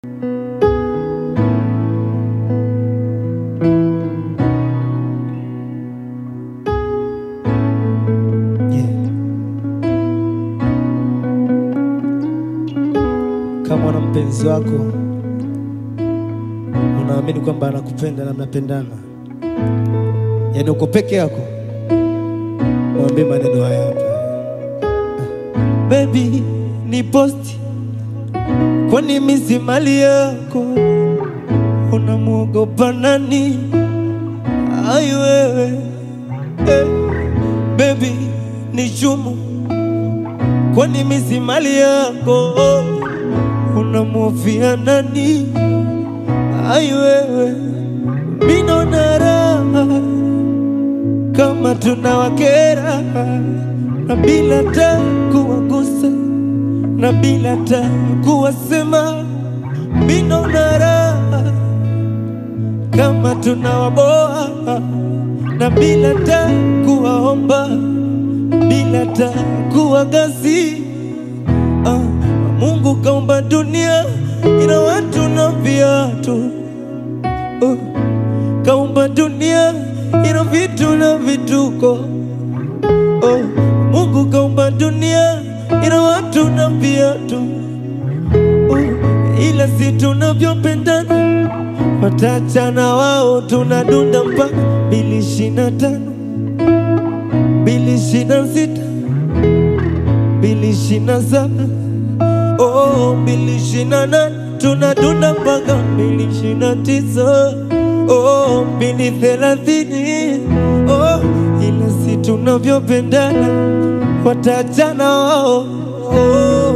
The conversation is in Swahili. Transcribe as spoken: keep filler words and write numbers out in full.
Kama na mpenzi wako unaamini kwamba anakupenda na mnapendana, yaani uko peke yako, mwambie maneno haya hapa. Baby, ni posti kwani mimi mali yako, unamuogopa nani? Ai wewe, eh, baby, ni chumu kwani mimi mali yako, unamwofia nani? Ai wewe, mimi naona raha kama tunawakera, na bila ta kuwagusa, na bila ta kuwasema. Mimi naona raha kama tunawaboa, na bila ta kuwaomba, bila ta kuwagasi. ah. Mungu kaumba dunia ina watu na viatu, oh. Kaumba dunia ina vitu na vituko, oh. Mungu kaumba dunia ina watu na viatu, oh. Ila si tunavyopendana watachana wao, tunadunda mpaka mbili ishirini na tano, mbili ishirini na sita, mbili ishirini na saba, oh, mbili ishirini na nane, tunadunda mpaka mbili ishirini na tisa, oh, mbili thelathini, oh. Ila si tunavyopendana watachana wao, oh.